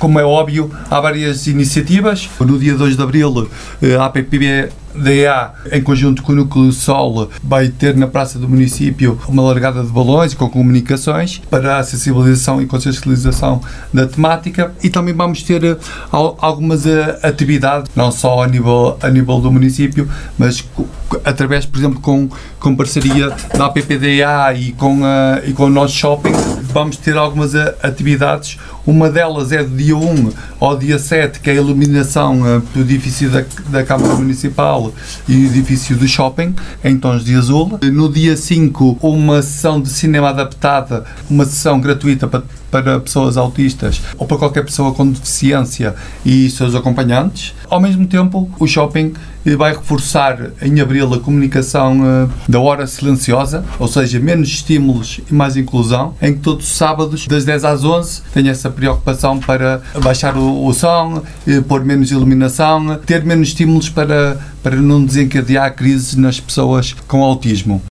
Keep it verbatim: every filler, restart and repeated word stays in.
como é óbvio, há várias iniciativas. No dia dois de Abril, a A P P D A, em conjunto com o Núcleo Sol, vai ter na Praça do Município uma largada de balões com comunicações para a sensibilização e consciencialização da temática, e também vamos ter algumas atividades, não só a nível, a nível do município, mas através, por exemplo, com, com parceria da A P P D A e com, a, e com o nosso shopping, vamos ter algumas atividades. Uma delas é do dia um ao dia sete, que é a iluminação do edifício da, da Câmara Municipal e o edifício do shopping, em tons de azul. No dia cinco, uma sessão de cinema adaptada, uma sessão gratuita para, para pessoas autistas ou para qualquer pessoa com deficiência e seus acompanhantes. Ao mesmo tempo, o shopping vai reforçar em abril a comunicação uh, da hora silenciosa, ou seja, menos estímulos e mais inclusão, em que todos os sábados, das dez às onze, tem essa preocupação para baixar o, o som, uh, pôr menos iluminação, ter menos estímulos para, para não desencadear crises nas pessoas com autismo.